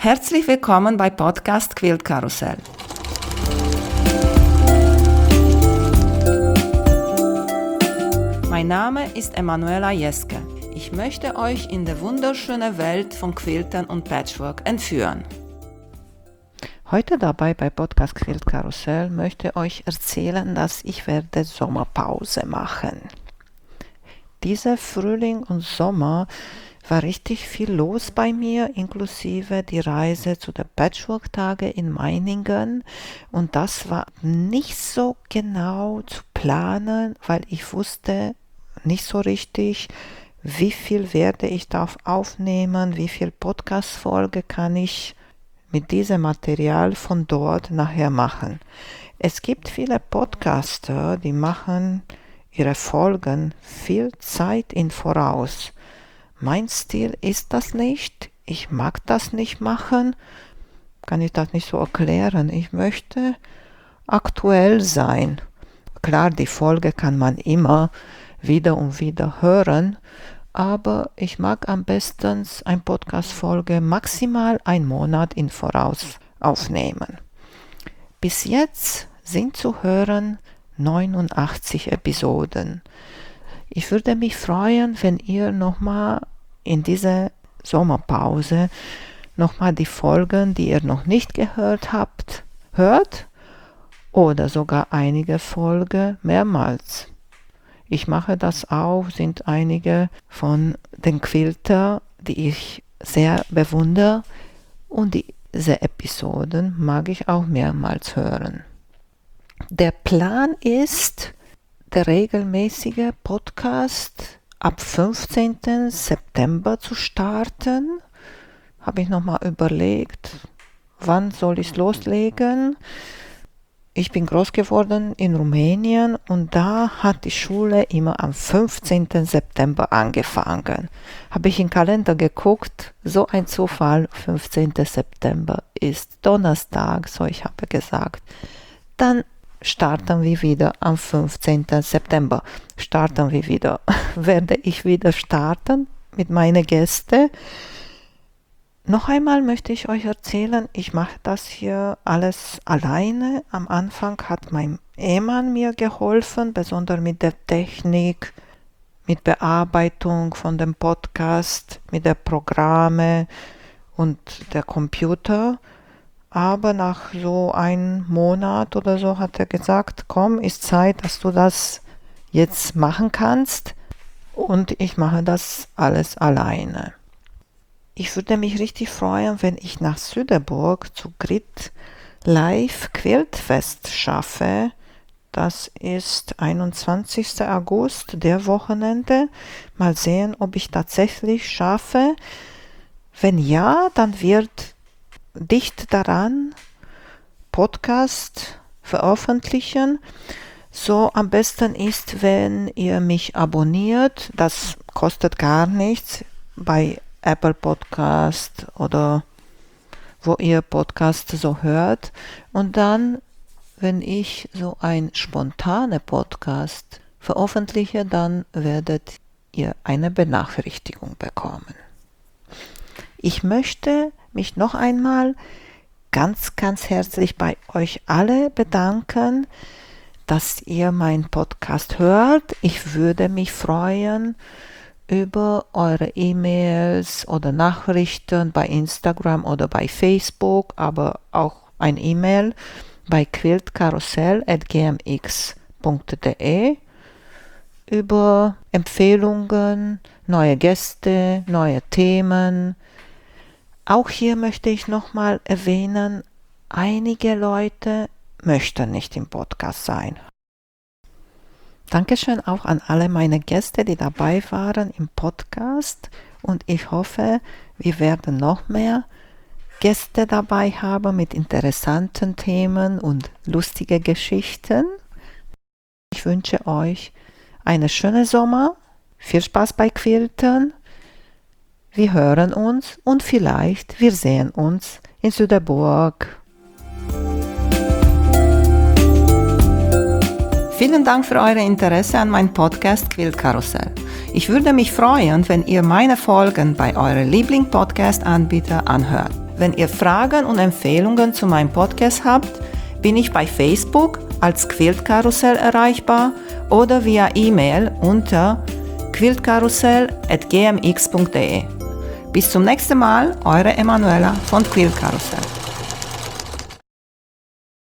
Herzlich willkommen bei Podcast Quiltkarussell. Mein Name ist Emanuela Jeske. Ich möchte euch in die wunderschöne Welt von Quiltern und Patchwork entführen. Heute dabei bei Podcast Quiltkarussell möchte ich euch erzählen, dass ich werde Sommerpause machen. Dieser Frühling und Sommer war richtig viel los bei mir, inklusive die Reise zu den Patchwork-Tagen in Meiningen. Und das war nicht so genau zu planen, weil ich wusste nicht so richtig, wie viel werde ich da aufnehmen, wie viel Podcast-Folge kann ich mit diesem Material von dort nachher machen. Es gibt viele Podcaster, die machen ihre Folgen viel Zeit im Voraus. Mein Stil ist das nicht. Ich mag das nicht machen. Kann ich das nicht so erklären. Ich möchte aktuell sein. Klar, die Folge kann man immer wieder und wieder hören, aber ich mag am besten eine Podcast-Folge maximal einen Monat im Voraus aufnehmen. Bis jetzt sind zu hören 89 Episoden. Ich würde mich freuen, wenn ihr nochmal in dieser Sommerpause nochmal die Folgen, die ihr noch nicht gehört habt, hört oder sogar einige Folgen mehrmals. Ich mache das auch, sind einige von den Quilter, die ich sehr bewundere und diese Episoden mag ich auch mehrmals hören. Der Plan ist, der regelmäßige Podcast ab 15. September zu starten. Habe ich nochmal überlegt, wann soll ich loslegen? Ich bin groß geworden in Rumänien und da hat die Schule immer am 15. September angefangen. Habe ich im Kalender geguckt, so ein Zufall, 15. September ist Donnerstag, so ich habe gesagt. Dann starten wir wieder am 15. September. Starten wir wieder. Werde ich wieder starten mit meinen Gästen. Noch einmal möchte ich euch erzählen, ich mache das hier alles alleine. Am Anfang hat mein Ehemann mir geholfen, besonders mit der Technik, mit Bearbeitung von dem Podcast, mit den Programmen und der Computer. Aber nach so einem Monat oder so hat er gesagt, komm, ist Zeit, dass du das jetzt machen kannst. Und ich mache das alles alleine. Ich würde mich richtig freuen, wenn ich nach Süderburg zu Grit Live Quiltfest schaffe. Das ist 21. August, der Wochenende. Mal sehen, ob ich tatsächlich schaffe. Wenn ja, dann wird dicht daran Podcast veröffentlichen. So am besten ist, wenn ihr mich abonniert. Das kostet gar nichts bei Apple Podcast oder wo ihr Podcast so hört. Und dann, wenn ich so ein spontane Podcast veröffentliche, dann werdet ihr eine Benachrichtigung bekommen. Ich möchte mich noch einmal ganz herzlich bei euch alle bedanken, dass ihr meinen Podcast hört. Ich würde mich freuen über eure E-Mails oder Nachrichten bei Instagram oder bei Facebook, aber auch ein E-Mail bei quiltkarussell@gmx.de über Empfehlungen, neue Gäste, neue Themen. Auch hier möchte ich nochmal erwähnen, einige Leute möchten nicht im Podcast sein. Dankeschön auch an alle meine Gäste, die dabei waren im Podcast und ich hoffe, wir werden noch mehr Gäste dabei haben mit interessanten Themen und lustigen Geschichten. Ich wünsche euch einen schönen Sommer, viel Spaß bei Quiltern. Wir hören uns und vielleicht wir sehen uns in Süderburg. Vielen Dank für euer Interesse an meinem Podcast Quiltkarussell. Ich würde mich freuen, wenn ihr meine Folgen bei eurem Lieblings-Podcast-Anbieter anhört. Wenn ihr Fragen und Empfehlungen zu meinem Podcast habt, bin ich bei Facebook als Quiltkarussell erreichbar oder via E-Mail unter quiltkarussell@gmx.de. Bis zum nächsten Mal, eure Emanuela von Quiltkarussell.